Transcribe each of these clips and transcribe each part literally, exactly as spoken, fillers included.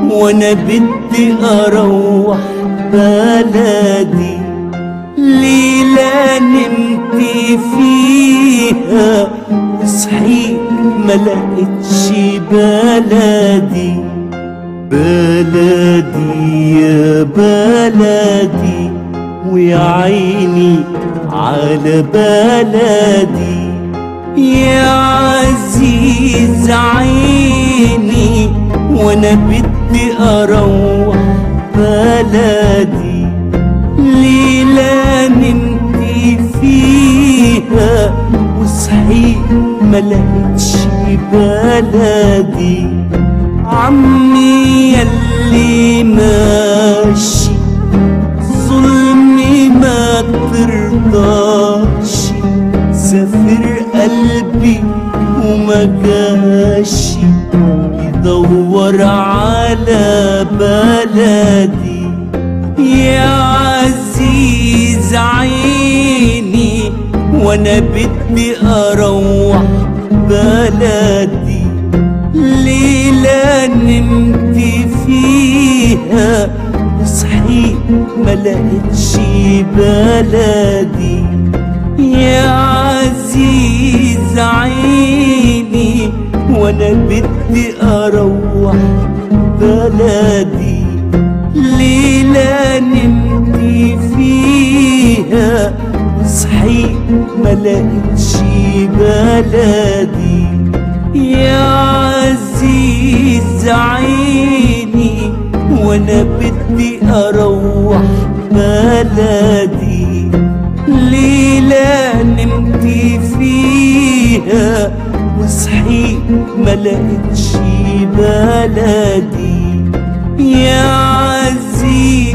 وانا بدي اروح بلدي. ليلة نمت فيها صحيت ما لقيتش بلدي. بلدي يا بلدي ويا عيني على بلدي. يا عزيز عيني وانا بدي اروح بلدي. ليلة نمت فيها وصحيت ما لقيتش بلدي. عمي يلي ماشي ظلمي ما ترضاش. سافر قلبي وما جاشي يدور على بلدي. يا عزيز عيني وانا بدي اروح بلدي. ليلة نمت فيها صحيت ما لقيتش بلدي. يا عزيز عيني وانا بدي اروح بلدي. ليلة نمت فيها صحيت ما لقيتش بلدي. يا عزيز عيني وانا بدي اروح بلدي. ليلة نمت فيها وصحيت ما لقيتش بلدي. يا عزيز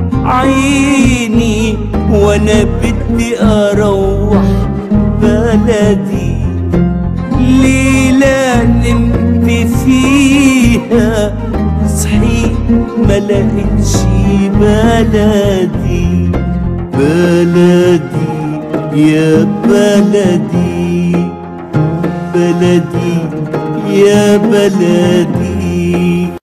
عيني وانا بدي اروح بلدي. ليلة نمت فيها صحيت ما لقيتش بلدي. بلدي يا بلدي بلدي يا بلدي.